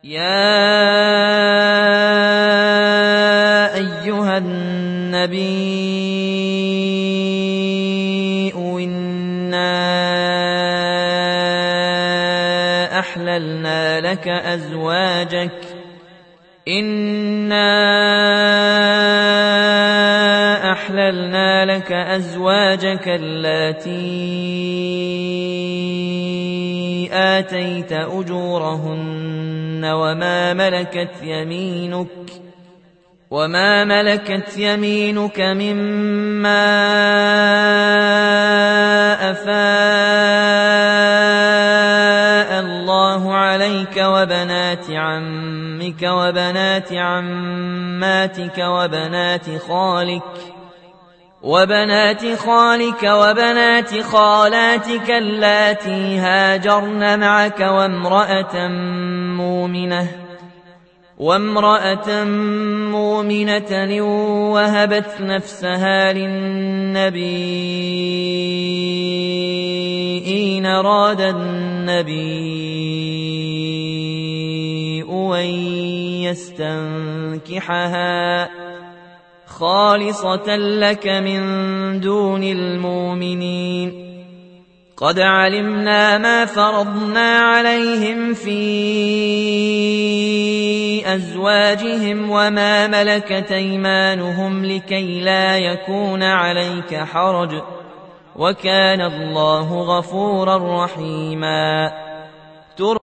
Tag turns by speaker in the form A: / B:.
A: يا أيها النبي إنا أحللنا لك أزواجك اللاتي آتيت أجورهن وما ملكت يمينك مما أفاء الله عليك وبنات عمك وبنات عماتك وبنات خالك وبنات خالاتك اللاتي هاجرن معك وامرأة مؤمنة وهبت نفسها للنبي إن أراد النبي أن يستنكحها خالصة لك من دون المؤمنين. قد علمنا ما فرضنا عليهم في أزواجهم وما ملكت أيمانهم لكي لا يكون عليك حرج وكان الله غفورا رحيما.